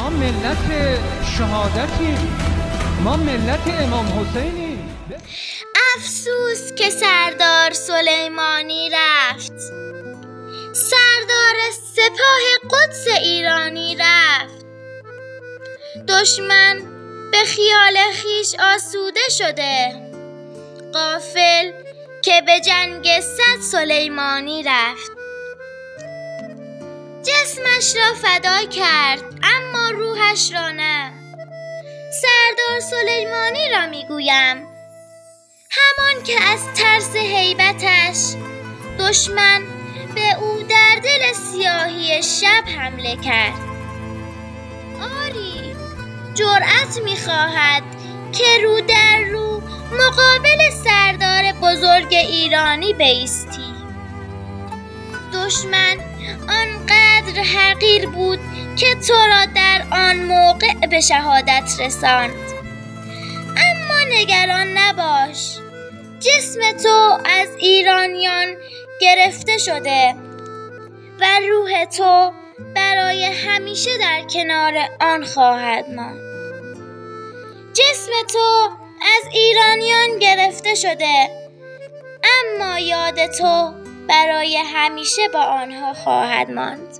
ما ملت شهادتیم، ما ملت امام حسینیم. افسوس که سردار سلیمانی رفت، سردار سپاه قدس ایرانی رفت. دشمن به خیال خیش آسوده شده، غافل که به جنگ صد سلیمانی رفت. جسمش را فدا کرد اما روحش را نه. سردار سلیمانی را میگویم، همان که از ترس هیبتش دشمن به او در دل سیاهی شب حمله کرد. آری، جرأت می‌خواهد که رو در رو مقابل سردار بزرگ ایرانی بایستی. دشمن آنقدر حقیر بود که تو را در آن موقع به شهادت رساند. اما نگران نباش، جسم تو از ایرانیان گرفته شده و روح تو برای همیشه در کنار آن خواهد ماند. جسم تو از ایرانیان گرفته شده اما یاد تو برای همیشه با آنها خواهد ماند.